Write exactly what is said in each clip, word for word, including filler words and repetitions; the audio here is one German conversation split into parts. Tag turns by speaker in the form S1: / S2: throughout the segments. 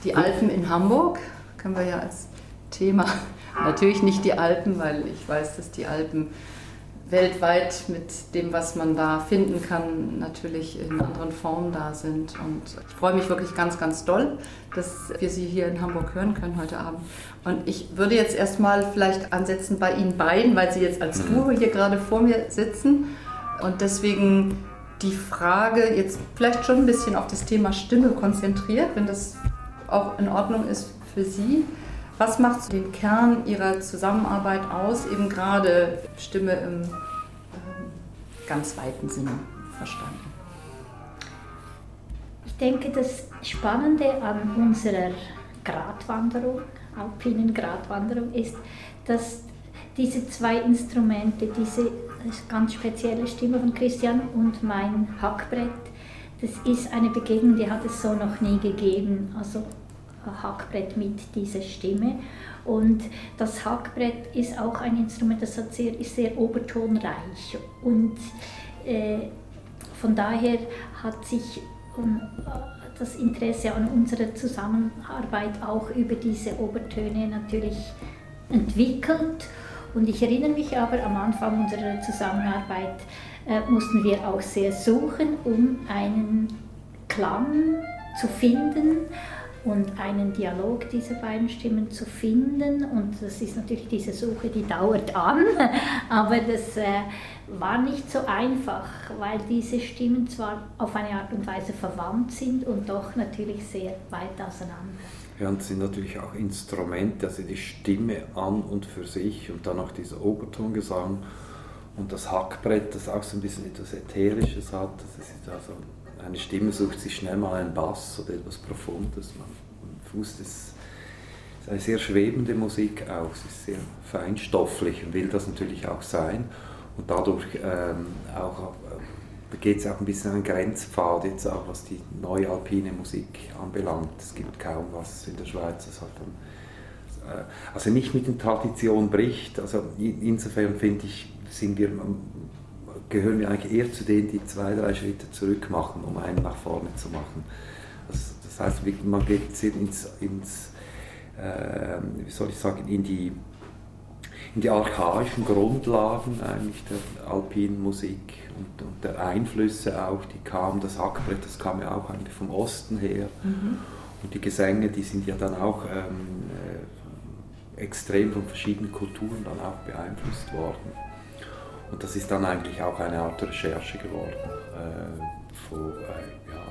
S1: Die Alpen in Hamburg können wir ja als Thema, natürlich nicht die Alpen, weil ich weiß, dass die Alpen weltweit mit dem, was man da finden kann, natürlich in anderen Formen da sind. Und ich freue mich wirklich ganz, ganz doll, dass wir Sie hier in Hamburg hören können heute Abend. Und ich würde jetzt erstmal vielleicht ansetzen bei Ihnen beiden, weil Sie jetzt als Duo hier gerade vor mir sitzen. Und deswegen die Frage jetzt vielleicht schon ein bisschen auf das Thema Stimme konzentriert, wenn das auch in Ordnung ist für Sie. Was macht den Kern Ihrer Zusammenarbeit aus, eben gerade Stimme im äh, ganz weiten Sinne verstanden?
S2: Ich denke, das Spannende an unserer Gratwanderung, alpinen Gratwanderung, ist, dass diese zwei Instrumente, diese ganz spezielle Stimme von Christian und mein Hackbrett, das ist eine Begegnung, die hat es so noch nie gegeben. Also Hackbrett mit dieser Stimme. Und das Hackbrett ist auch ein Instrument, das hat sehr, ist sehr obertonreich. Und äh, von daher hat sich um, das Interesse an unserer Zusammenarbeit auch über diese Obertöne natürlich entwickelt. Und ich erinnere mich aber, am Anfang unserer Zusammenarbeit äh, mussten wir auch sehr suchen, um einen Klang zu finden und einen Dialog dieser beiden Stimmen zu finden. Und das ist natürlich diese Suche, die dauert an, aber das äh, war nicht so einfach, weil diese Stimmen zwar auf eine Art und Weise verwandt sind und doch natürlich sehr weit auseinander.
S3: Ja, und es sind natürlich auch Instrumente, also die Stimme an und für sich und dann auch dieser Obertongesang und das Hackbrett, das auch so ein bisschen etwas Ätherisches hat. Das ist also, eine Stimme sucht sich schnell mal einen Bass oder etwas Profundes. Man, man fußt, es ist eine sehr schwebende Musik auch, es ist sehr feinstofflich und will das natürlich auch sein. Und dadurch ähm, auch, äh, geht es auch ein bisschen an den Grenzpfad, jetzt auch was die neue alpine Musik anbelangt. Es gibt kaum was in der Schweiz, das halt dann, äh, also nicht mit den Traditionen bricht. Also insofern finde ich, sind wir, gehören wir eigentlich eher zu denen, die zwei, drei Schritte zurück machen, um einen nach vorne zu machen. Das, das heißt, man geht ins, ins äh, wie soll ich sagen, in die in die archaischen Grundlagen eigentlich der alpinen Musik und, und der Einflüsse auch, die kamen, das Hackbrett, das kam ja auch eigentlich vom Osten her. Mhm. Und die Gesänge, die sind ja dann auch ähm, äh, extrem von verschiedenen Kulturen dann auch beeinflusst worden. Und das ist dann eigentlich auch eine Art Recherche geworden. Äh, von, äh, ja,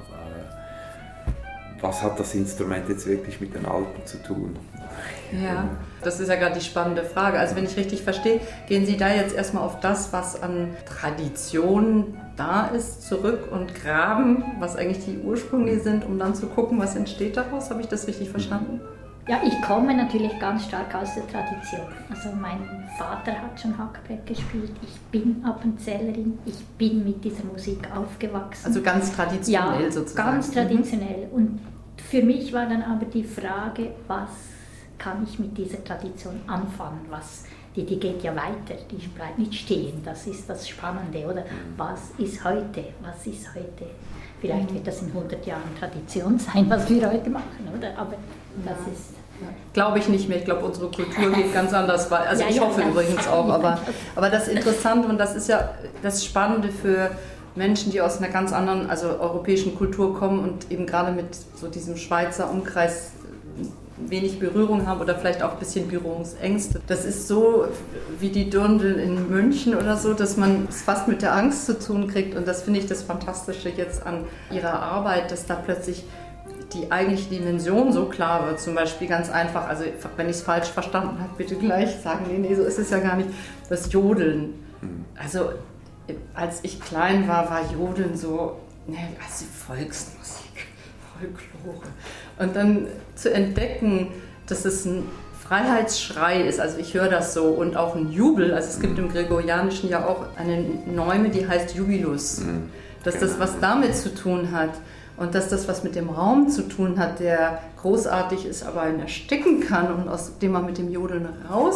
S3: äh, was hat das Instrument jetzt wirklich mit den Alpen zu tun?
S1: Ja, das ist ja gerade die spannende Frage. Also wenn ich richtig verstehe, gehen Sie da jetzt erstmal auf das, was an Tradition da ist, zurück und graben, was eigentlich die Ursprünge sind, um dann zu gucken, was entsteht daraus. Habe ich das richtig verstanden?
S2: Ja, ich komme natürlich ganz stark aus der Tradition. Also mein Vater hat schon Hackbrett gespielt, ich bin Appenzellerin, ich bin mit dieser Musik aufgewachsen.
S1: Also ganz traditionell
S2: ja,
S1: sozusagen.
S2: Ganz traditionell. Mhm. Und für mich war dann aber die Frage, was kann ich mit dieser Tradition anfangen? Was, die, die geht ja weiter, die bleibt nicht stehen. Das ist das Spannende, oder? Was ist heute? Was ist heute? Vielleicht wird das in hundert Jahren Tradition sein, was wir heute machen, oder? Aber das ja. ist...
S1: Glaube ich nicht mehr. Ich glaube, unsere Kultur geht ganz anders weiter. Also ja, ich ja, hoffe ja, übrigens auch. Aber, aber das Interessante und das ist ja das Spannende für Menschen, die aus einer ganz anderen, also europäischen Kultur kommen und eben gerade mit so diesem Schweizer Umkreis wenig Berührung haben oder vielleicht auch ein bisschen Berührungsängste. Das ist so wie die Dirndl in München oder so, dass man es fast mit der Angst zu tun kriegt. Und das finde ich das Fantastische jetzt an ihrer Arbeit, dass da plötzlich die eigentliche Dimension so klar wird. Zum Beispiel ganz einfach, also wenn ich es falsch verstanden habe, bitte gleich sagen, nee, nee, so ist es ja gar nicht, das Jodeln. Also als ich klein war, war Jodeln so, ne, also Volksmusik, Folklore. Und dann zu entdecken, dass es ein Freiheitsschrei ist, also ich höre das so, und auch ein Jubel, also es gibt im Gregorianischen ja auch eine Neume, die heißt Jubilus, dass das was damit zu tun hat und dass das was mit dem Raum zu tun hat, der großartig ist, aber einen ersticken kann und aus dem man mit dem Jodeln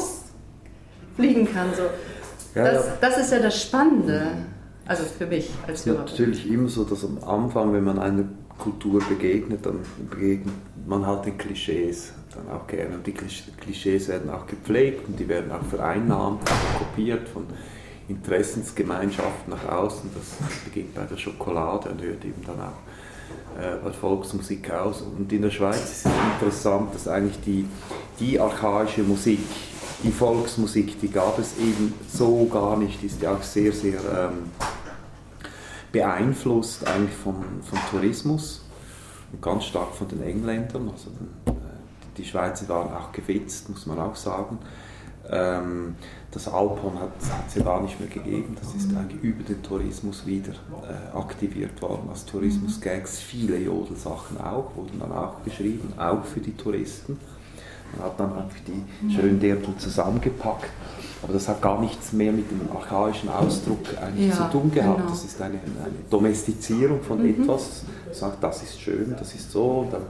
S1: rausfliegen kann. So.
S3: Ja,
S1: das,
S3: ja.
S1: das ist ja das Spannende, also für mich als
S3: Hörer. Es ist natürlich immer so, dass am Anfang, wenn man eine Kultur begegnet, dann begegnet man halt den Klischees dann auch gerne. Und die Klischees werden auch gepflegt und die werden auch vereinnahmt, kopiert von Interessensgemeinschaften nach außen. Das beginnt bei der Schokolade und hört eben dann auch äh, bei Volksmusik aus. Und in der Schweiz ist es interessant, dass eigentlich die, die archaische Musik, die Volksmusik, die gab es eben so gar nicht, die ist ja auch sehr, sehr ähm, beeinflusst eigentlich vom, vom Tourismus und ganz stark von den Engländern. Also äh, die Schweizer waren auch gewitzt, muss man auch sagen. Ähm, das Alphorn hat es ja gar nicht mehr gegeben, das ist eigentlich über den Tourismus wieder äh, aktiviert worden als Tourismusgags. Viele Jodelsachen auch, wurden dann auch geschrieben, auch für die Touristen. Man hat dann einfach die schönen Dirndl zusammengepackt, aber das hat gar nichts mehr mit dem archaischen Ausdruck eigentlich ja, zu tun gehabt. Genau. Das ist eine, eine Domestizierung von mhm. etwas, sagt, das ist schön, das ist so, und dann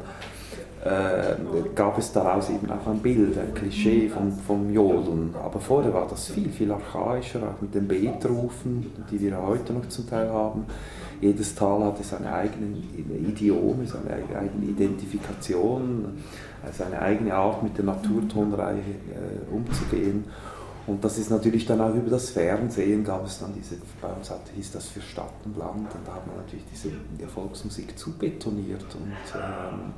S3: äh, gab es daraus eben auch ein Bild, ein Klischee vom, vom Jodeln. Aber vorher war das viel, viel archaischer, auch mit den Betrufen, die wir heute noch zum Teil haben. Jedes Tal hatte seine eigenen Idiome, seine eigene Identifikation, seine eigene Art, mit der Naturtonreihe äh, umzugehen. Und das ist natürlich dann auch über das Fernsehen, gab es dann diese, bei uns hat, hieß das für Stadt und Land, und da hat man natürlich diese Volksmusik zubetoniert. Und, ähm,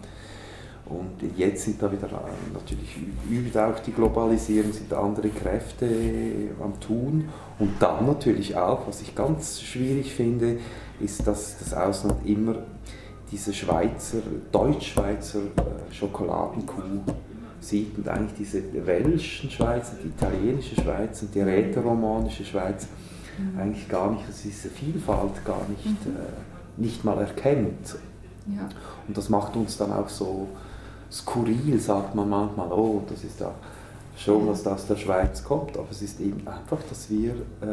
S3: und jetzt sind da wieder natürlich über auch die Globalisierung, sind andere Kräfte am Tun. Und dann natürlich auch, was ich ganz schwierig finde, ist, dass das Ausland immer diese Schweizer, Deutsch-Schweizer äh, Schokoladenkuh sieht und eigentlich diese welschen Schweiz, die italienische Schweiz und die rätoromanische Schweiz mhm. eigentlich gar nicht, also diese Vielfalt gar nicht, mhm. äh, nicht mal erkennt. Ja. Und das macht uns dann auch so skurril, sagt man manchmal, oh, das ist ja schon, was da aus der Schweiz kommt, aber es ist eben einfach, dass wir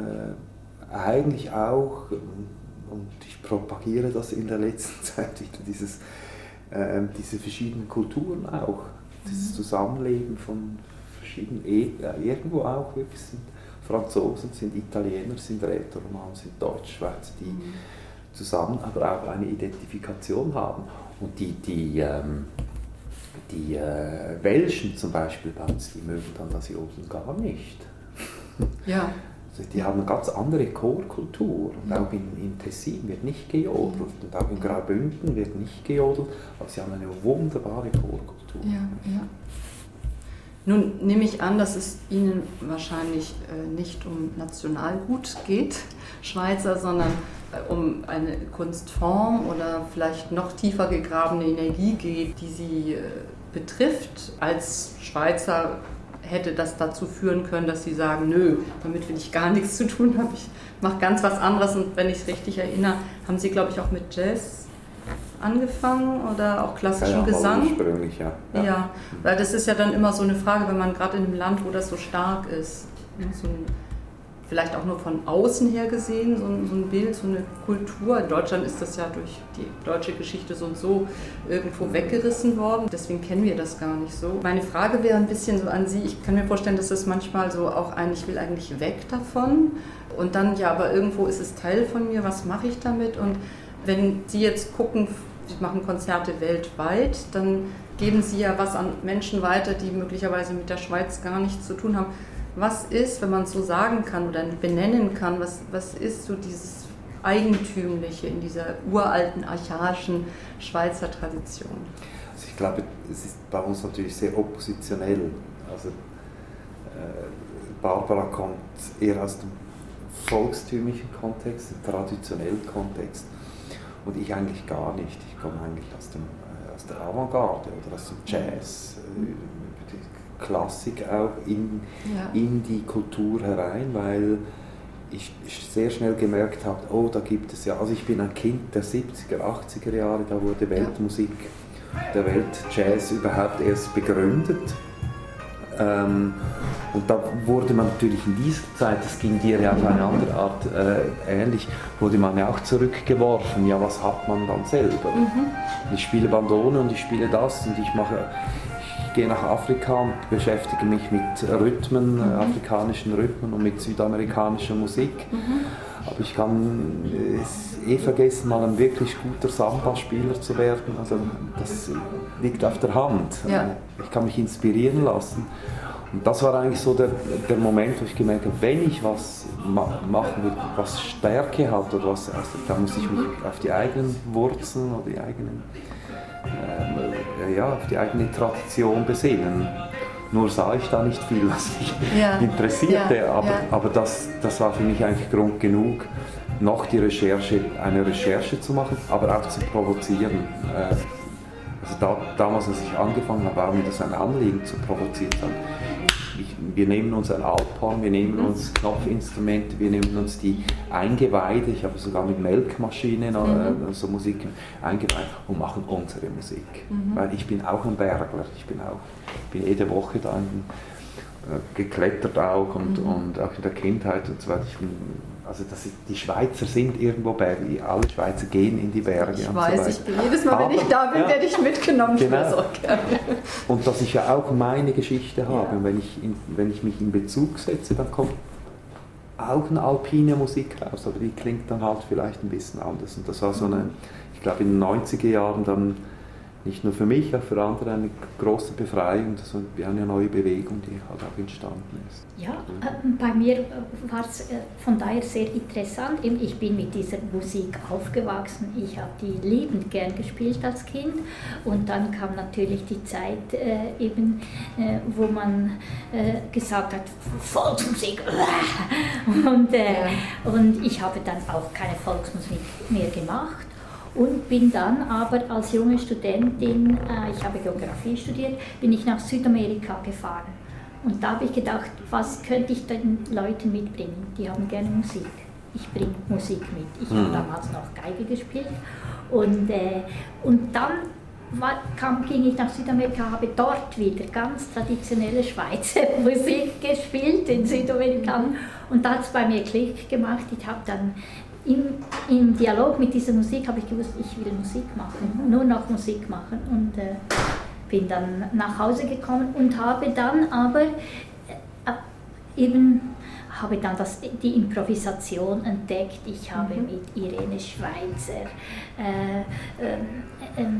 S3: äh, eigentlich auch, und ich propagiere das in der letzten Zeit wieder, dieses, äh, diese verschiedenen Kulturen auch, dieses Zusammenleben von verschiedenen, äh, irgendwo auch, wirklich sind Franzosen, sind Italiener, sind Rätoromanen, sind Deutschschweizer, die mhm. zusammen aber auch eine Identifikation haben. Und die, die, ähm, die äh, Welschen zum Beispiel bei uns, die mögen dann das Jodeln gar nicht.
S1: Ja.
S3: Also die haben eine ganz andere Chorkultur. Und auch in, in Tessin wird nicht gejodelt und auch in Graubünden wird nicht gejodelt, aber sie haben eine wunderbare Chorkultur.
S1: Ja, ja. Nun nehme ich an, dass es Ihnen wahrscheinlich äh, nicht um Nationalgut geht, Schweizer, sondern äh, um eine Kunstform oder vielleicht noch tiefer gegrabene Energie geht, die Sie äh, betrifft. Als Schweizer hätte das dazu führen können, dass Sie sagen, nö, damit will ich gar nichts zu tun haben, ich mache ganz was anderes. Und wenn ich es richtig erinnere, haben Sie, glaube ich, auch mit Jazz angefangen oder auch klassischen
S3: ja, ja,
S1: Gesang?
S3: Ursprünglich, ja.
S1: ja. Ja, weil das ist ja dann immer so eine Frage, wenn man gerade in einem Land, wo das so stark ist, so ein, vielleicht auch nur von außen her gesehen, so ein, so ein Bild, so eine Kultur. In Deutschland ist das ja durch die deutsche Geschichte so und so irgendwo weggerissen worden, deswegen kennen wir das gar nicht so. Meine Frage wäre ein bisschen so an Sie, ich kann mir vorstellen, dass das manchmal so auch ein, ich will eigentlich weg davon und dann, ja, aber irgendwo ist es Teil von mir, was mache ich damit? Und wenn Sie jetzt gucken, Sie machen Konzerte weltweit, dann geben Sie ja was an Menschen weiter, die möglicherweise mit der Schweiz gar nichts zu tun haben. Was ist, wenn man es so sagen kann oder benennen kann, was, was ist so dieses Eigentümliche in dieser uralten, archaischen Schweizer Tradition?
S3: Also ich glaube, es ist bei uns natürlich sehr oppositionell. Also äh, Barbara kommt eher aus dem volkstümlichen Kontext, dem traditionellen Kontext. Und ich eigentlich gar nicht. Ich komme eigentlich aus, dem, äh, aus der Avantgarde oder aus dem Jazz, äh, die Klassik auch in, ja. in die Kultur herein, weil ich sehr schnell gemerkt habe, oh, da gibt es ja, also ich bin ein Kind der siebziger, achtziger Jahre, da wurde Weltmusik, der Weltjazz überhaupt erst begründet. Ähm, und da wurde man natürlich in dieser Zeit, das ging dir ja auf eine andere Art äh, ähnlich, wurde man ja auch zurückgeworfen, ja, was hat man dann selber? Mhm. Ich spiele Bandone und ich spiele das und ich mache, ich gehe nach Afrika und beschäftige mich mit Rhythmen, mhm. äh, afrikanischen Rhythmen und mit südamerikanischer Musik. Mhm. Aber ich kann es eh vergessen, mal ein wirklich guter Samba-Spieler zu werden. Also das liegt auf der Hand. Ja. Ich kann mich inspirieren lassen. Und das war eigentlich so der, der Moment, wo ich gemerkt habe, wenn ich was ma- machen will, was Stärke hat oder was, also, da muss ich mich auf die eigenen Wurzeln oder die eigenen, äh, ja, auf die eigene Tradition besinnen. Nur sah ich da nicht viel, was mich ja. interessierte, ja. aber, ja. aber das, das war für mich eigentlich Grund genug, noch die Recherche, eine Recherche zu machen, aber auch zu provozieren. Also da, damals, als ich angefangen habe, war mir das ein Anliegen zu provozieren. Ich, wir nehmen uns ein Alphorn, wir nehmen uns Knopfinstrumente, wir nehmen uns die Eingeweide, ich habe sogar mit Melkmaschinen mhm. äh, so Musik eingeweiht und machen unsere Musik. Mhm. Weil ich bin auch ein Bergler, ich bin auch Ich bin jede Woche da äh, geklettert auch und, mhm. und auch in der Kindheit und so weiter. Ich bin, also das ist, die Schweizer sind irgendwo Berge, alle Schweizer gehen in die Berge.
S1: Ich
S3: und
S1: weiß,
S3: so
S1: ich bin jedes Mal, Aber, wenn ich da bin, ja, werde ich mitgenommen.
S3: Genau. Und dass ich ja auch meine Geschichte habe. Ja. Und wenn ich, in, wenn ich mich in Bezug setze, dann kommt auch eine alpine Musik raus, aber die klingt dann halt vielleicht ein bisschen anders. Und das war so eine, ich glaube in den neunziger Jahren dann nicht nur für mich, auch für andere eine große Befreiung, das war eine neue Bewegung, die halt auch entstanden ist.
S2: Ja, äh, bei mir war es äh, von daher sehr interessant. Ich bin mit dieser Musik aufgewachsen, ich habe die liebend gern gespielt als Kind und dann kam natürlich die Zeit, äh, eben, äh, wo man äh, gesagt hat, Volksmusik und, äh, ja. und ich habe dann auch keine Volksmusik mehr gemacht. Und bin dann aber als junge Studentin, äh, ich habe Geografie studiert, bin ich nach Südamerika gefahren. Und da habe ich gedacht, was könnte ich den Leuten mitbringen? Die haben gerne Musik. Ich bringe Musik mit. Ich habe damals noch Geige gespielt. Und, äh, und dann war, kam, ging ich nach Südamerika, habe dort wieder ganz traditionelle Schweizer Musik gespielt in Südamerika. Und da hat es bei mir Klick gemacht. Ich habe dann Im, Im Dialog mit dieser Musik habe ich gewusst, ich will Musik machen, nur noch Musik machen und äh, bin dann nach Hause gekommen und habe dann aber äh, eben habe dann das, die Improvisation entdeckt. Ich habe mhm. mit Irene Schweizer äh, äh, äh,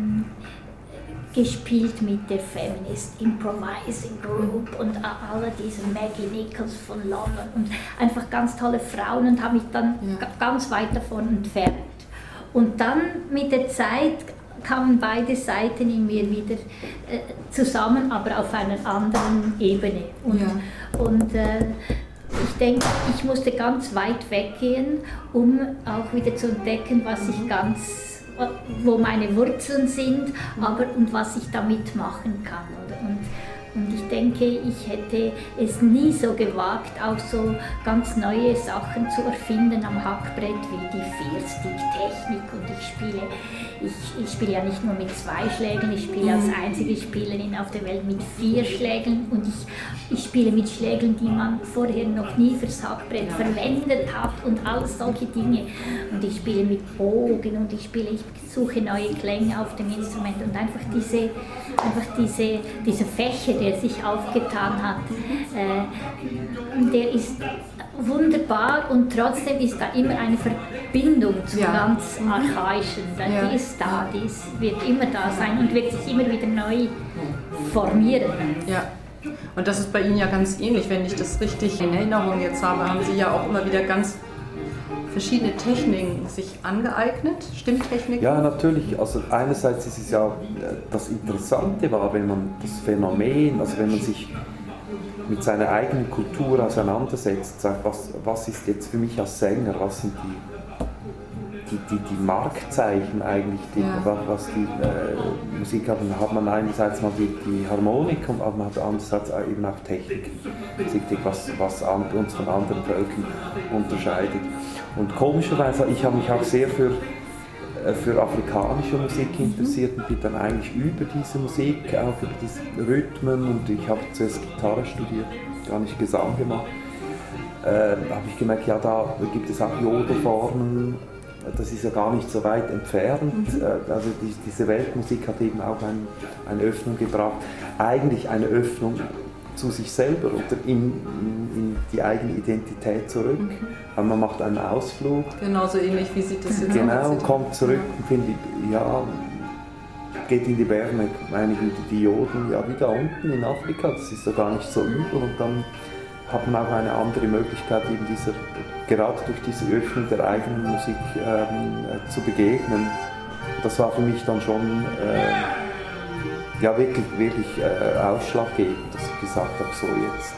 S2: gespielt mit der Feminist Improvising Group und alle diese Maggie Nichols von London und einfach ganz tolle Frauen und habe mich dann ja. ganz weit davon entfernt. Und dann mit der Zeit kamen beide Seiten in mir wieder äh, zusammen, aber auf einer anderen Ebene. Und, ja. und äh, ich denke, ich musste ganz weit weggehen, um auch wieder zu entdecken, was ich ganz wo meine Wurzeln sind, aber und was ich damit machen kann. Oder? Und, und ich denke, ich hätte es nie so gewagt, auch so ganz neue Sachen zu erfinden am Hackbrett, wie die Vierstick-Technik. Und ich spiele, ich, ich spiele ja nicht nur mit zwei Schlägeln, ich spiele als einzige Spielerin auf der Welt mit vier Schlägeln und ich, ich spiele mit Schlägeln, die man vorher noch nie fürs Hackbrett verwendet hat und all solche Dinge. Und ich spiele mit Bogen und ich spiele, ich suche neue Klänge auf dem Instrument und einfach diese, einfach diese, diese Fächer, der sich aufgetan hat, äh, der ist wunderbar und trotzdem ist da immer eine Verbindung zum ja. ganz Archaischen. Ja. Die ist da, die ist, wird immer da sein und wird sich immer wieder neu formieren.
S1: Ja. Und das ist bei Ihnen ja ganz ähnlich, wenn ich das richtig in Erinnerung jetzt habe, haben Sie ja auch immer wieder ganz verschiedene Techniken sich angeeignet, Stimmtechniken?
S3: Ja, natürlich. Also einerseits ist es ja, das Interessante war, wenn man das Phänomen, also wenn man sich mit seiner eigenen Kultur auseinandersetzt, sagt, was, was ist jetzt für mich als Sänger, was sind die, die, die, die Marktzeichen eigentlich, die, ja. was, was die äh, Musik haben, hat man einerseits mal die, die Harmonik und man hat andererseits eben auch Technik, was, was uns von anderen Völkern unterscheidet. Und komischerweise, ich habe mich auch sehr für, für afrikanische Musik interessiert und bin dann eigentlich über diese Musik, auch über diese Rhythmen, und ich habe zuerst Gitarre studiert, gar nicht Gesang gemacht, äh, habe ich gemerkt, ja, da gibt es auch Jodelformen, das ist ja gar nicht so weit entfernt. Mhm. Also die, diese Weltmusik hat eben auch ein, eine Öffnung gebracht, eigentlich eine Öffnung zu sich selber oder in, in, in die eigene Identität zurück. Mhm. Also man macht einen Ausflug.
S1: Genauso ähnlich wie sieht das jetzt aus.
S3: Genau, und kommt zurück ja. und findet, ja, geht in die Berge, meine Güte, die Joden, ja, wie da unten in Afrika, das ist ja gar nicht so übel und dann hat man auch eine andere Möglichkeit, eben dieser, gerade durch diese Öffnung der eigenen Musik ähm, äh, zu begegnen. Das war für mich dann schon äh, ja, wirklich, wirklich äh, ausschlaggebend, dass ich gesagt habe, so jetzt,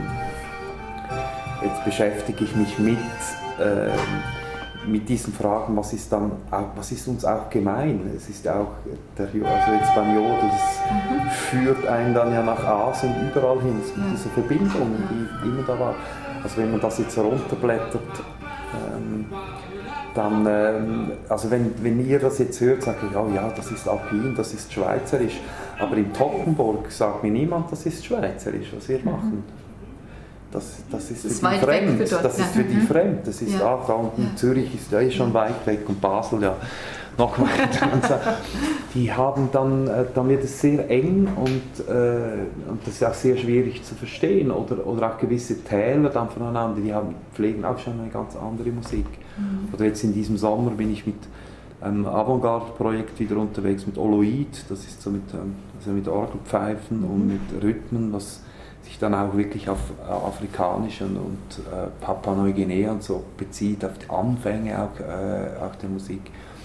S3: ähm, jetzt beschäftige ich mich mit, äh, mit diesen Fragen, was ist, dann auch, was ist uns auch gemein. Es ist auch, der, also jetzt beim Jodel, das mhm. führt einen dann ja nach Asien überall hin, es gibt ja. diese Verbindungen, die immer da waren. Also wenn man das jetzt runterblättert, ähm, dann, ähm, also wenn, wenn ihr das jetzt hört, sagt ihr, oh ja, das ist Alpin, das ist Schweizerisch, aber in Toggenburg sagt mir niemand, das ist Schweizerisch, was wir machen. Das, das ist,
S1: ist
S3: für die fremd,
S1: für
S3: das ist für die mhm. fremd, das ist ja. ah, da unten ja. Zürich ist ja eh schon weit weg und Basel ja noch weiter. Und so, die haben dann, dann wird es sehr eng und, äh, und das ist auch sehr schwierig zu verstehen oder, oder auch gewisse Täler dann voneinander, die haben, pflegen auch schon eine ganz andere Musik. Mhm. Oder jetzt in diesem Sommer bin ich mit einem Avantgarde-Projekt wieder unterwegs mit Oloid, das ist so mit, also mit Orgelpfeifen mhm. und mit Rhythmen, was sich dann auch wirklich auf äh, afrikanischen und äh, Papua-Neuguinea und so bezieht, auf die Anfänge auch, äh, auch der Musik.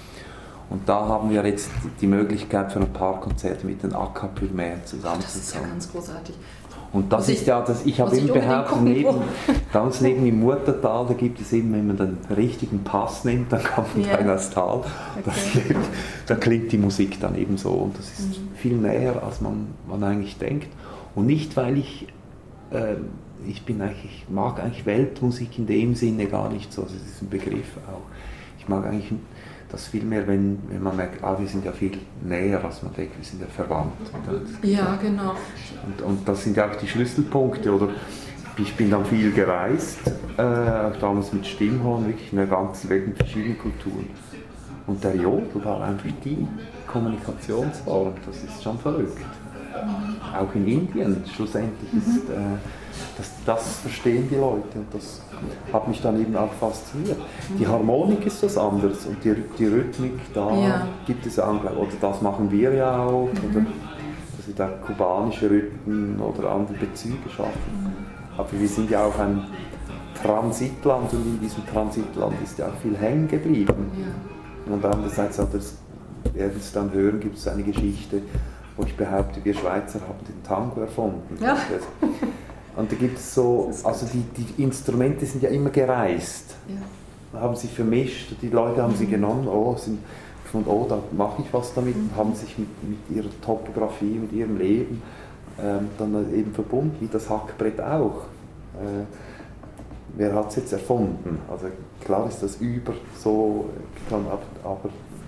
S3: Und da haben wir jetzt die Möglichkeit für ein paar Konzerte mit den Acapulmär zusammenzukommen.
S1: Das ist ja ganz großartig.
S3: Und das muss ist ich, ja, das, ich habe eben behauptet, neben, ganz neben im Murtertal, da gibt es eben, wenn man den richtigen Pass nimmt, dann kommt man yeah. in das Tal. Okay. Da klingt die Musik dann eben so und das ist mhm. viel näher, als man, man eigentlich denkt. Und nicht, weil ich, äh, ich bin eigentlich, ich mag eigentlich Weltmusik in dem Sinne gar nicht so, also das ist ein Begriff auch. Ich mag eigentlich das viel mehr, wenn, wenn man merkt, ah, wir sind ja viel näher, als man denkt, wir sind ja verwandt.
S1: Ja, genau.
S3: Und, und das sind ja auch die Schlüsselpunkte, oder? Ich bin dann viel gereist, äh, auch damals mit Stimmhorn, wirklich in der ganzen Welt mit verschiedenen Kulturen. Und der Jodel war einfach die Kommunikationsform, das ist schon verrückt. Auch in Indien schlussendlich ist, äh, das, das verstehen die Leute und das hat mich dann eben auch fasziniert. Die Harmonik ist was anderes und die, die Rhythmik, da ja. gibt es auch, oder das machen wir ja auch, mhm. oder dass wir da kubanische Rhythmen oder andere Bezüge schaffen. Mhm. Aber wir sind ja auch ein Transitland und in diesem Transitland ist ja auch viel hängen geblieben. Ja. Und andererseits, das werden Sie dann hören, gibt es eine Geschichte, wo ich behaupte, wir Schweizer haben den Tango erfunden.
S1: Ja.
S3: Und da gibt es so, also die, die Instrumente sind ja immer gereist, ja. haben sich vermischt, die Leute haben mhm. sie genommen, oh, sind, und, oh da mache ich was damit, mhm. haben sich mit, mit ihrer Topografie, mit ihrem Leben ähm, dann eben verbunden, wie das Hackbrett auch. Äh, wer hat es jetzt erfunden? Also klar ist das über so, aber, aber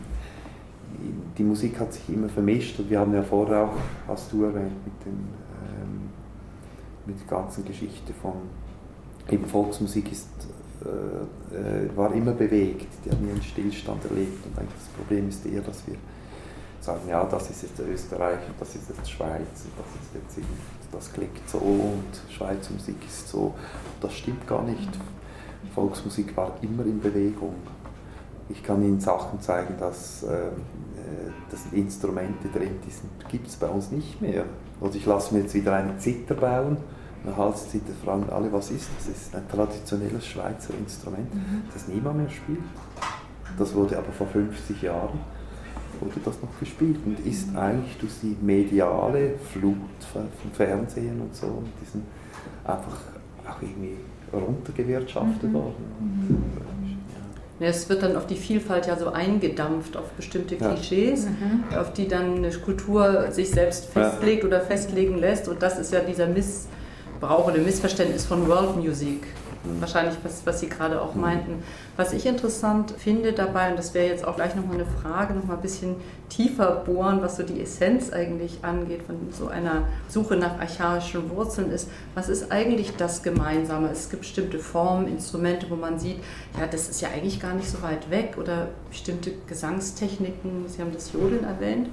S3: die Musik hat sich immer vermischt und wir haben ja vorher auch, hast du erwähnt, mit, dem, ähm, mit der ganzen Geschichte von eben Volksmusik ist, äh, äh, war immer bewegt, die hat nie einen Stillstand erlebt und eigentlich das Problem ist eher, dass wir sagen, ja, das ist jetzt Österreich und das ist jetzt Schweiz und das ist jetzt eben, das klingt so und Schweizer Musik ist so, das stimmt gar nicht. Volksmusik war immer in Bewegung. Ich kann Ihnen Sachen zeigen, dass, äh, dass Instrumente drin die gibt es bei uns nicht mehr. Also ich lasse mir jetzt wieder eine Zither bauen, eine Halszither, fragen alle, was ist das? Das ist ein traditionelles Schweizer Instrument, mhm. das niemand mehr spielt. Das wurde aber vor fünfzig Jahren wurde das noch gespielt und ist mhm. eigentlich durch die mediale Flut vom Fernsehen und so und diesen einfach auch irgendwie runtergewirtschaftet mhm. worden.
S1: Mhm. Ja, es wird dann auf die Vielfalt ja so eingedampft, auf bestimmte Klischees, ja. auf die dann eine Kultur sich selbst festlegt ja. oder festlegen lässt. Und das ist ja dieser Missbrauch oder Missverständnis von World Music. Mhm. Wahrscheinlich, was, was Sie gerade auch mhm. meinten. Was ich interessant finde dabei, und das wäre jetzt auch gleich nochmal eine Frage, nochmal ein bisschen tiefer bohren, was so die Essenz eigentlich angeht, von so einer Suche nach archaischen Wurzeln ist. Was ist eigentlich das Gemeinsame? Es gibt bestimmte Formen, Instrumente, wo man sieht, ja, das ist ja eigentlich gar nicht so weit weg, oder bestimmte Gesangstechniken, Sie haben das Jodeln erwähnt.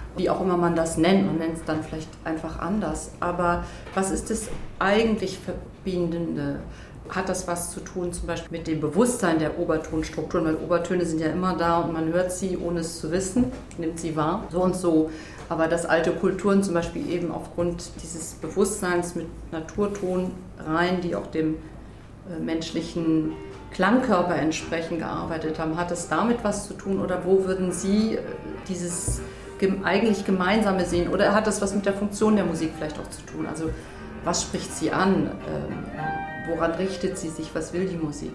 S1: wie auch immer man das nennt, man nennt es dann vielleicht einfach anders. Aber was ist das eigentlich Verbindende? Hat das was zu tun zum Beispiel mit dem Bewusstsein der Obertonstrukturen? Weil Obertöne sind ja immer da und man hört sie, ohne es zu wissen, nimmt sie wahr, so und so. Aber dass alte Kulturen zum Beispiel eben aufgrund dieses Bewusstseins mit Naturtonreihen, die auch dem äh, menschlichen Klangkörper entsprechend gearbeitet haben, hat das damit was zu tun? Oder wo würden Sie äh, dieses gem- eigentlich Gemeinsame sehen? Oder hat das was mit der Funktion der Musik vielleicht auch zu tun? Also was spricht sie an? Ähm, woran richtet sie sich? Was will die Musik?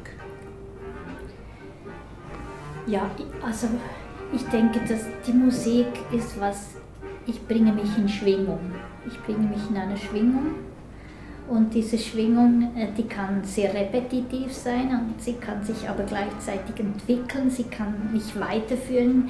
S2: Ja, also ich denke, dass die Musik ist was, ich bringe mich in Schwingung. Ich bringe mich in eine Schwingung und diese Schwingung, die kann sehr repetitiv sein und sie kann sich aber gleichzeitig entwickeln, sie kann mich weiterführen.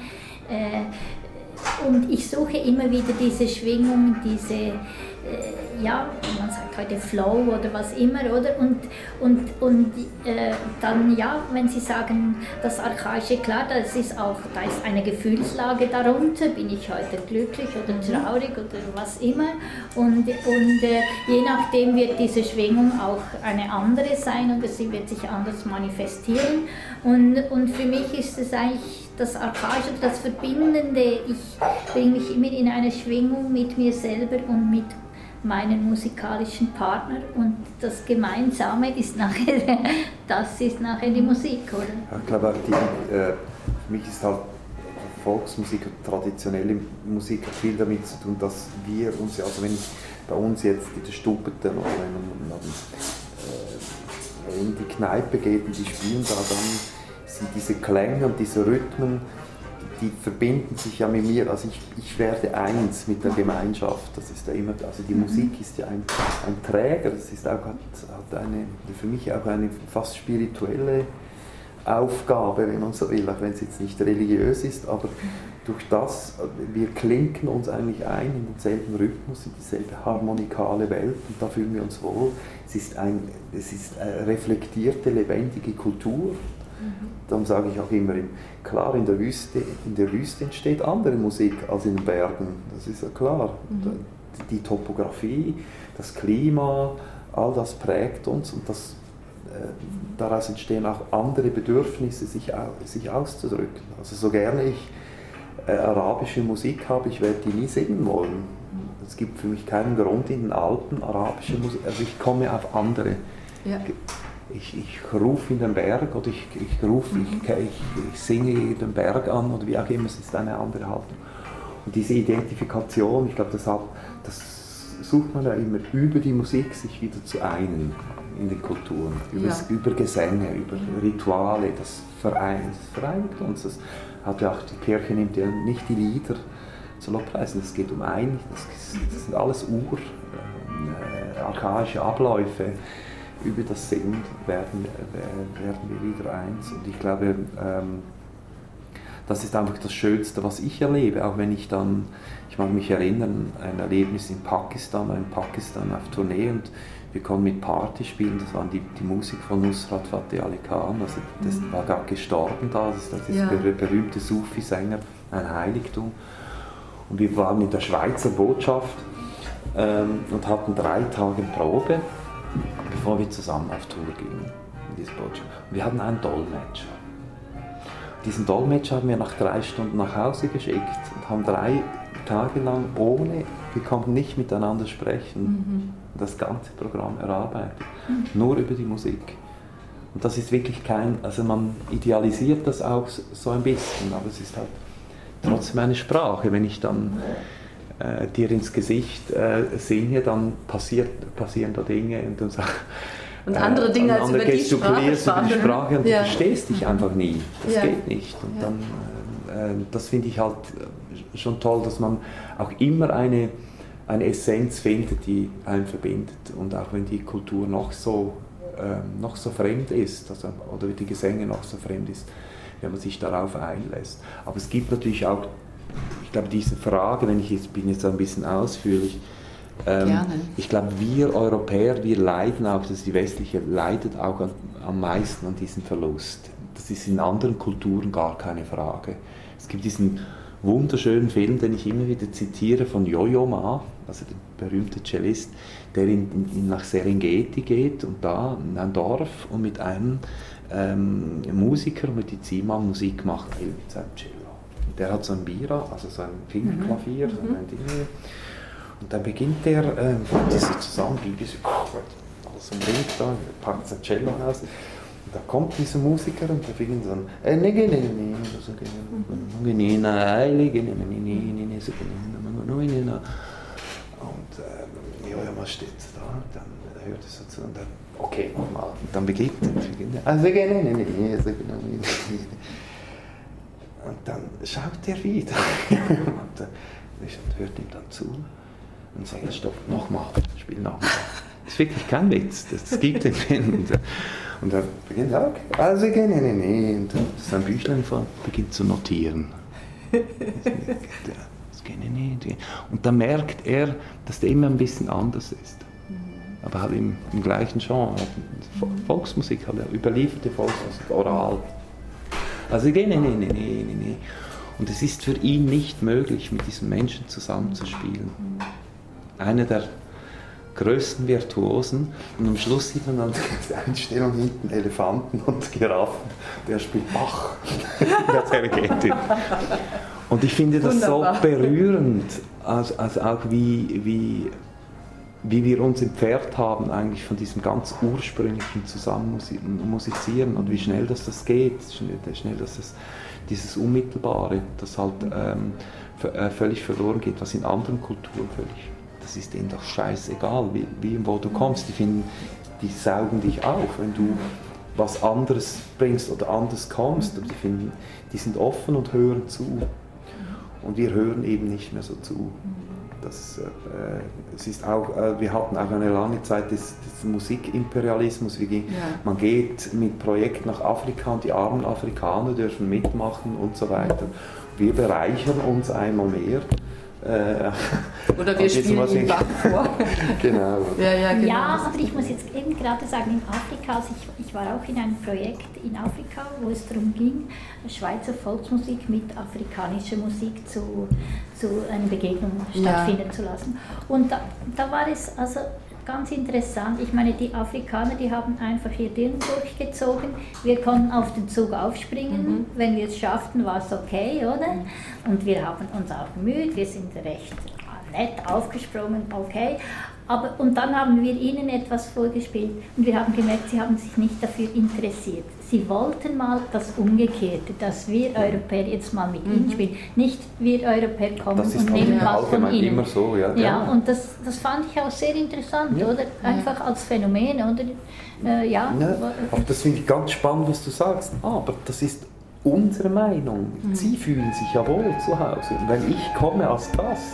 S2: Und ich suche immer wieder diese Schwingung, diese, ja, man sagt heute Flow oder was immer, oder? Und, und, und äh, dann, ja, wenn Sie sagen, das Archaische, klar, das ist auch, da ist eine Gefühlslage darunter, bin ich heute glücklich oder traurig oder was immer. Und, und äh, je nachdem wird diese Schwingung auch eine andere sein oder sie wird sich anders manifestieren. Und, und für mich ist es eigentlich das Archaische, das Verbindende. Ich bringe mich immer in eine Schwingung mit mir selber und mit meinen musikalischen Partner und das Gemeinsame ist nachher, das ist nachher die Musik, oder?
S3: Ja, ich glaube, die, äh, für mich ist halt Volksmusik und traditionelle Musik hat viel damit zu tun, dass wir uns, also wenn ich bei uns jetzt in der Stubeten oder wenn man äh, in die Kneipe geht und die spielen da, dann sind diese Klänge und diese Rhythmen, die verbinden sich ja mit mir, also ich, ich werde eins mit der Gemeinschaft, das ist ja immer, also die Musik ist ja ein, ein Träger, das ist auch, hat, hat eine, für mich auch eine fast spirituelle Aufgabe, wenn man so will, auch wenn es jetzt nicht religiös ist, aber durch das, wir klinken uns eigentlich ein in denselben Rhythmus, in dieselbe harmonikale Welt und da fühlen wir uns wohl. Es ist, ein, es ist eine reflektierte, lebendige Kultur. Darum sage ich auch immer, klar, in der, Wüste, in der Wüste entsteht andere Musik als in den Bergen, das ist ja klar. Mhm. Die Topografie, das Klima, all das prägt uns und das, äh, daraus entstehen auch andere Bedürfnisse, sich, sich auszudrücken. Also so gerne ich äh, arabische Musik habe, ich werde die nie singen wollen. Es gibt für mich keinen Grund in den Alpen arabische Musik, also ich komme auf andere. Ja. Ich, ich rufe in den Berg oder ich, ich rufe, mhm. ich, ich, ich singe den Berg an oder wie auch immer, es ist eine andere Haltung. Und diese Identifikation, ich glaube, das, das sucht man ja immer über die Musik, sich wieder zu einen in den Kulturen, über, ja. über Gesänge, über Rituale, das vereint, das vereinigt uns. Das hat ja auch, die Kirche nimmt ja nicht die Lieder zu Lobpreisen, es geht um ein, das, das sind alles ur, äh, archaische Abläufe. Über das Singen werden, werden wir wieder eins. Und ich glaube, ähm, das ist einfach das Schönste, was ich erlebe. Auch wenn ich dann, ich mag mich erinnern, ein Erlebnis in Pakistan, in Pakistan auf Tournee und wir konnten mit Party spielen. Das war die, die Musik von Nusrat Fateh Ali Khan. Also das war gerade gestorben da. Das ist das ja. der berühmte Sufi-Sänger, ein Heiligtum. Und wir waren in der Schweizer Botschaft ähm, und hatten drei Tage Probe, bevor wir zusammen auf Tour gingen. In diese Botschaft. Wir hatten einen Dolmetscher. Diesen Dolmetscher haben wir nach drei Stunden nach Hause geschickt und haben drei Tage lang ohne, wir konnten nicht miteinander sprechen, mhm. das ganze Programm erarbeitet. Mhm. Nur über die Musik. Und das ist wirklich kein, also man idealisiert das auch so ein bisschen, aber es ist halt trotzdem eine Sprache. Wenn ich dann äh, dir ins Gesicht äh, singe, dann passiert, passieren da Dinge und dann sag,
S1: und andere Dinge äh, als über die Sprache,
S3: über die Sprache und
S1: ja.
S3: du verstehst dich einfach nie. Das
S1: ja.
S3: geht nicht. Und
S1: ja.
S3: dann, äh, das finde ich halt schon toll, dass man auch immer eine, eine Essenz findet, die einen verbindet. Und auch wenn die Kultur noch so, äh, noch so fremd ist, also, oder die Gesänge noch so fremd ist, wenn man sich darauf einlässt. Aber es gibt natürlich auch, ich glaube, diese Frage, wenn ich jetzt bin jetzt ein bisschen ausführlich, ähm, ich glaube, wir Europäer, wir leiden auch, dass die westliche leidet auch an, am meisten an diesem Verlust. Das ist in anderen Kulturen gar keine Frage. Es gibt diesen
S4: wunderschönen Film, den ich immer wieder zitiere, von Yo-Yo Ma, also der berühmte Cellist, der in, in, nach Serengeti geht und da in ein Dorf und mit einem ähm, Musiker, Medizinmann Musik macht, mit seinem Cello. Und der hat so ein Bira, also so ein Fingerklavier, mhm. so ein Ding. Und dann beginnt er, äh, diese zusammen, diese, alles umringt da, packt sein Cello aus. Und da kommt dieser Musiker und der beginnt dann und äh, ja, was steht da? Dann hört es so zu und dann, okay, nochmal. Und dann beginnt er. Und dann schaut er wieder und äh, hört ihm dann zu und sagt, stopp, nochmal, spiel nochmal. Das ist wirklich kein Witz, das gibt den Film. Und er beginnt, okay, also nee, nee, nee. Und dann sein Büchlein vor, beginnt zu notieren. Und dann merkt er, dass der immer ein bisschen anders ist. Aber halt im, im gleichen Genre. Volksmusik, halt überlieferte Volksmusik, oral. Also nee, nee, nee, nee, nee, nee. Und es ist für ihn nicht möglich, mit diesen Menschen zusammenzuspielen. Einer der größten Virtuosen. Und am Schluss sieht man dann die Einstellung hinten Elefanten und Giraffen. Der spielt Bach. Das Serengeti. Und ich finde das Wunderbar. So berührend, also, also auch wie, wie, wie wir uns entfernt haben eigentlich von diesem ganz ursprünglichen Zusammenmusizieren und wie schnell das, das geht, schnell, schnell dass das, dieses Unmittelbare, das halt ähm, v- völlig verloren geht, was in anderen Kulturen völlig, das ist denen doch scheißegal, wie, wie und wo du kommst, die finden, die saugen dich auf, wenn du was anderes bringst oder anders kommst, und die finden, die sind offen und hören zu. Und wir hören eben nicht mehr so zu. Das, äh, es ist auch, äh, wir hatten auch eine lange Zeit des, des Musikimperialismus. Wir gingen, ja. Man geht mit Projekten nach Afrika und die armen Afrikaner dürfen mitmachen und so weiter. Wir bereichern uns einmal mehr. Äh,
S1: Oder wir spielen ihn Bach vor.
S4: Genau.
S2: Ja, ja, genau. Ja, aber ich muss jetzt eben gerade sagen, in Afrika, also ich, ich war auch in einem Projekt in Afrika, wo es darum ging, Schweizer Volksmusik mit afrikanischer Musik zu, zu einer Begegnung stattfinden ja. zu lassen. Und da, da war es also ganz interessant. Ich meine, die Afrikaner, die haben einfach ihr Ding durchgezogen. Wir konnten auf den Zug aufspringen. Mhm. Wenn wir es schafften, war es okay, oder? Und wir haben uns auch bemüht. Wir sind recht nett aufgesprungen, okay. Aber, und dann haben wir ihnen etwas vorgespielt und wir haben gemerkt, sie haben sich nicht dafür interessiert. Sie wollten mal das Umgekehrte, dass wir Europäer jetzt mal mit mhm. ihnen spielen. Nicht wir Europäer kommen und nehmen was von ihnen.
S4: Immer so, ja.
S2: Ja, ja. Und das, das fand ich auch sehr interessant, ja. oder? Einfach als Phänomen, oder? Äh, ja.
S4: ja. Aber das finde ich ganz spannend, was du sagst. Aber das ist unsere Meinung. Mhm. Sie fühlen sich ja wohl zu Hause. Und wenn ich komme als Gast,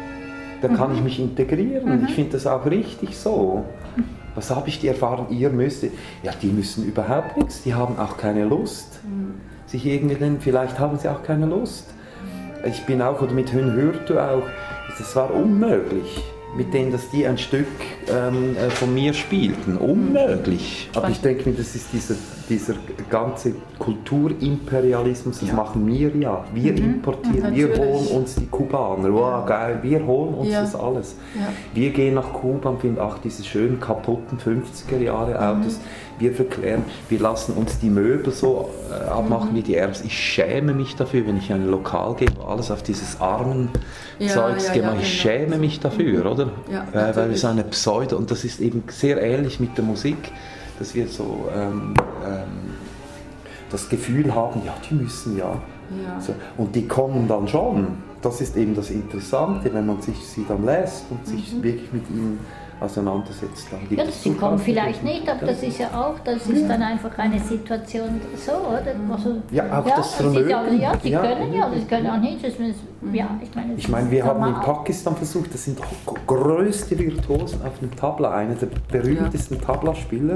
S4: dann kann mhm. ich mich integrieren. Mhm. Ich finde das auch richtig so. Was habe ich die Erfahrung? Ihr müsst, ja, die müssen überhaupt nichts. Die haben auch keine Lust. Mhm. Sich irgendwie, vielleicht haben sie auch keine Lust. Ich bin auch, oder mit Hün Hürtu auch, das war unmöglich, mit denen, dass die ein Stück ähm, von mir spielten. Unmöglich. Aber ich denke mir, das ist dieser, dieser ganze Kulturimperialismus, das ja. machen wir ja. Wir mhm. importieren, ja, wir holen uns die Kubaner. Wow, geil, wir holen uns ja. das alles. Ja. Wir gehen nach Kuba und finden, ach, diese schönen kaputten fünfziger Jahre Autos. Mhm. Wir verklären, wir lassen uns die Möbel so äh, abmachen mhm. wie die Erbs. Ich schäme mich dafür, wenn ich in ein Lokal gehe, wo alles auf dieses armen ja, Zeugs ja, gemacht. Ja, ich genau. schäme mich dafür, mhm. oder? Ja, äh, weil wir so eine Pseudo, und das ist eben sehr ähnlich mit der Musik, dass wir so ähm, ähm, das Gefühl haben, ja, die müssen ja. ja. So, und die kommen dann schon. Das ist eben das Interessante, wenn man sich sie dann lässt und sich mhm. wirklich mit ihnen auseinandersetzt. Dann gibt
S2: ja, das sie kommen vielleicht nicht, aber das ist ja auch, das ist dann einfach eine Situation so, oder? Also,
S4: ja, auch ja, das Vermögen.
S2: Ja, ja, sie ja. können ja, sie können auch nicht. Das ist, ja, ich meine,
S4: ich meine wir haben in Pakistan versucht, das sind auch größte Virtuosen auf dem Tabla, einer der berühmtesten ja. Tabla-Spieler.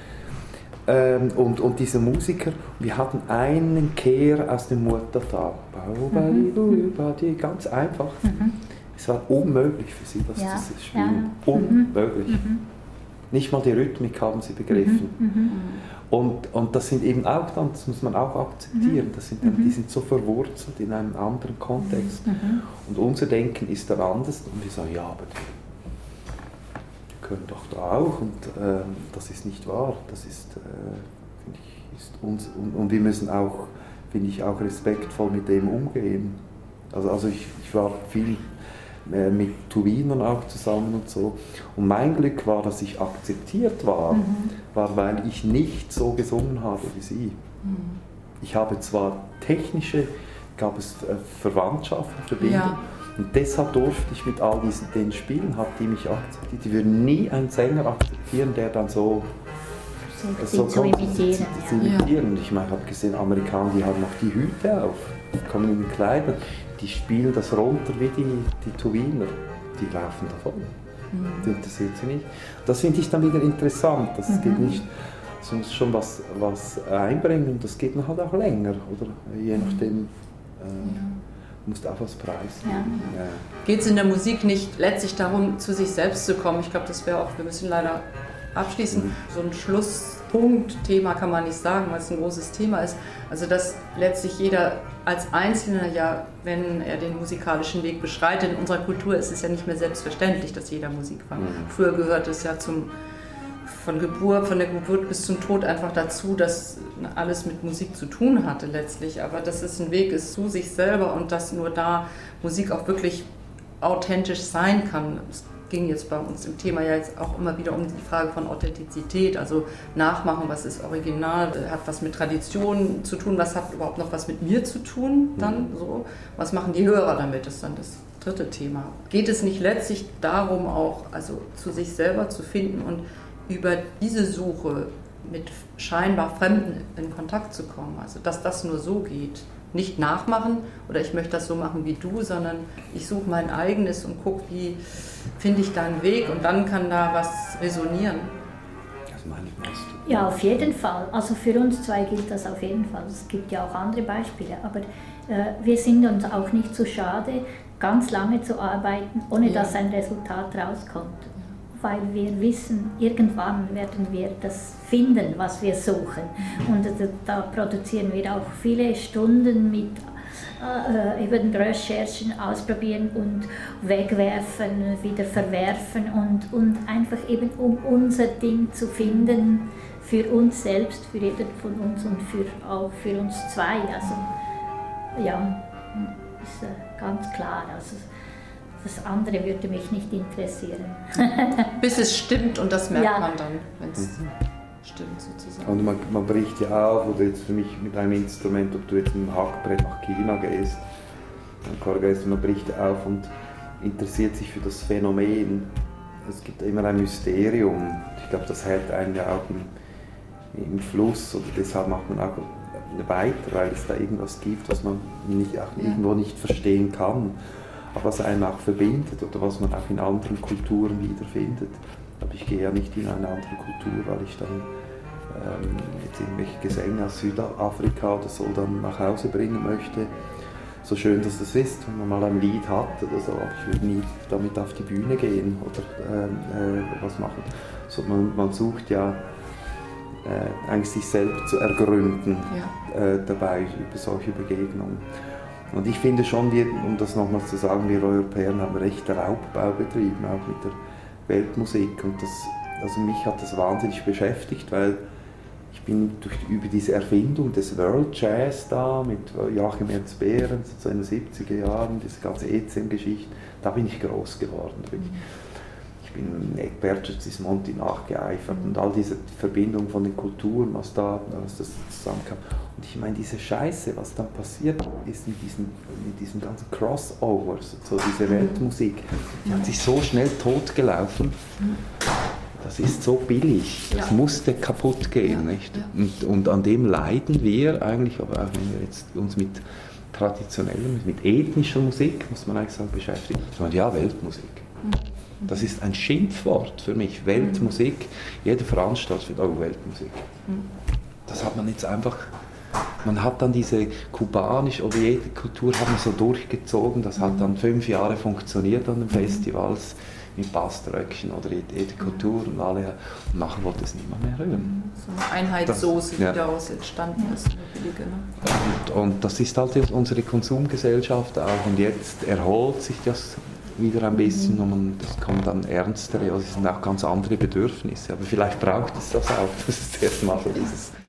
S4: Ähm, und, und diese Musiker, wir hatten einen Kehr aus dem Murtata. Mhm. Ganz einfach. Mhm. Es war unmöglich für sie, das
S2: ja,
S4: zu spielen.
S2: Ja.
S4: Unmöglich.
S2: Mhm.
S3: Nicht mal die Rhythmik haben sie begriffen. Mhm. Mhm. Und, und das sind eben auch dann, das muss man auch akzeptieren, das sind dann, die sind so verwurzelt in einem anderen Kontext. Mhm. Und unser Denken ist dann anders und wir sagen, ja, aber die, die können doch da auch und äh, das ist nicht wahr, das ist, äh, finde ich, ist uns, und, und wir müssen auch, finde ich, auch respektvoll mit dem umgehen. Also, also ich, ich war viel mit Tuwinern auch zusammen und so. Und mein Glück war, dass ich akzeptiert war, mhm. war, weil ich nicht so gesungen habe wie sie. Mhm. Ich habe zwar technische, gab es Verwandtschaften, Verbindungen, ja. und deshalb durfte ich mit all diesen den Spielen, hat die mich akzeptiert. Die würden nie einen Sänger akzeptieren, der dann so
S2: so, so zu imitieren.
S3: Zu, zu imitieren. Ja. Ich meine, ich habe gesehen, Amerikaner, die haben noch die Hüte auf, die kommen in den Kleidern. Die spielen das runter wie die, die Tuwiner, die laufen davon. Mhm. Das interessiert sie nicht. Das finde ich dann wieder interessant. Das mhm. geht nicht, es muss schon was, was einbringen und das geht dann halt auch länger. Oder je nachdem, äh, ja. musst du auch was preisgeben. Ja. Ja.
S1: Geht es in der Musik nicht letztlich darum, zu sich selbst zu kommen? Ich glaube, das wäre auch, wir müssen leider abschließen, mhm. so ein Schlusspunkt, Thema kann man nicht sagen, weil es ein großes Thema ist. Also dass letztlich jeder als Einzelner ja, wenn er den musikalischen Weg beschreitet, in unserer Kultur ist es ja nicht mehr selbstverständlich, dass jeder Musik macht. Mhm. Früher gehört es ja zum, von Geburt, von der Geburt bis zum Tod einfach dazu, dass alles mit Musik zu tun hatte letztlich. Aber dass es ein Weg ist zu sich selber und dass nur da Musik auch wirklich authentisch sein kann. Es ging jetzt bei uns im Thema ja jetzt auch immer wieder um die Frage von Authentizität, also nachmachen, was ist original, hat was mit Tradition zu tun, was hat überhaupt noch was mit mir zu tun, dann so, was machen die Hörer damit, ist dann das dritte Thema. Geht es nicht letztlich darum auch, also zu sich selber zu finden und über diese Suche mit scheinbar Fremden in Kontakt zu kommen, also dass das nur so geht? Nicht nachmachen oder ich möchte das so machen wie du, sondern ich suche mein eigenes und gucke, wie finde ich da einen Weg und dann kann da was resonieren.
S3: Das meine ich nicht.
S2: Ja, auf jeden Fall. Also für uns zwei gilt das auf jeden Fall. Es gibt ja auch andere Beispiele, aber äh, wir sind uns auch nicht so schade, ganz lange zu arbeiten, ohne ja. dass ein Resultat rauskommt. Weil wir wissen, irgendwann werden wir das finden, was wir suchen. Und da produzieren wir auch viele Stunden mit äh, eben Recherchen, ausprobieren und wegwerfen, wieder verwerfen und, und einfach eben um unser Ding zu finden, für uns selbst, für jeden von uns und für, auch für uns zwei. Also ja, ist äh, ganz klar. Also, das andere würde mich nicht interessieren.
S1: Bis es stimmt und das merkt ja. man dann, wenn es mhm. stimmt sozusagen.
S3: Und man, man bricht ja auf, oder jetzt für mich mit einem Instrument, ob du jetzt mit einem Hackbrett nach China gehst, man bricht auf und interessiert sich für das Phänomen. Es gibt immer ein Mysterium. Ich glaube, das hält einen ja auch im, im Fluss, oder deshalb macht man auch weiter, weil es da irgendwas gibt, was man nicht, auch ja. irgendwo nicht verstehen kann. Aber was einen auch verbindet oder was man auch in anderen Kulturen wiederfindet. Aber ich gehe ja nicht in eine andere Kultur, weil ich dann ähm, jetzt irgendwelche Gesänge aus Südafrika oder so dann nach Hause bringen möchte. So schön dass das ist, wenn man mal ein Lied hat oder so, aber ich würde nie damit auf die Bühne gehen oder äh, äh, was machen. So, man, man sucht ja äh, eigentlich sich selbst zu ergründen ja. äh, dabei über solche Begegnungen. Und ich finde schon, wir, um das nochmals zu sagen, wir Europäer haben recht Raubbau betrieben, auch mit der Weltmusik. Und das, also mich hat das wahnsinnig beschäftigt, weil ich bin durch, über diese Erfindung des World Jazz da mit Joachim Ernst Behrens so in den siebziger Jahren, diese ganze E Z M-Geschichte, da bin ich groß geworden. Da bin ich, ich bin Egberto Gismonti nachgeeifert und all diese Verbindung von den Kulturen, was da was das zusammenkam. Und ich meine, diese Scheiße, was dann passiert ist mit diesen, mit diesen ganzen Crossovers, so diese Weltmusik, die hat sich so schnell totgelaufen. Das ist so billig, das ja. musste kaputt gehen. Ja. Nicht? Ja. Und, und an dem leiden wir eigentlich, aber auch wenn wir jetzt uns mit traditioneller, mit ethnischer Musik, muss man eigentlich sagen, beschäftigen. Ja, Weltmusik. Das ist ein Schimpfwort für mich, Weltmusik. Jeder Veranstalter wird auch Weltmusik. Das hat man jetzt einfach, man hat dann diese kubanische oder jede Kultur hat man so durchgezogen, das hat dann fünf Jahre funktioniert an den Festivals.
S4: mit Baströckchen oder Kultur und alle. Und nachher wollte es niemand mehr rühren.
S1: So eine Einheitssoße,
S4: das,
S1: die
S4: ja.
S1: daraus entstanden ist. Billige, ne?
S4: und, und das ist halt unsere Konsumgesellschaft auch. Und jetzt erholt sich das wieder ein bisschen und man, das kommt dann ernstere, also es sind auch ganz andere Bedürfnisse. Aber vielleicht braucht es das auch, dass es erstmal so dieses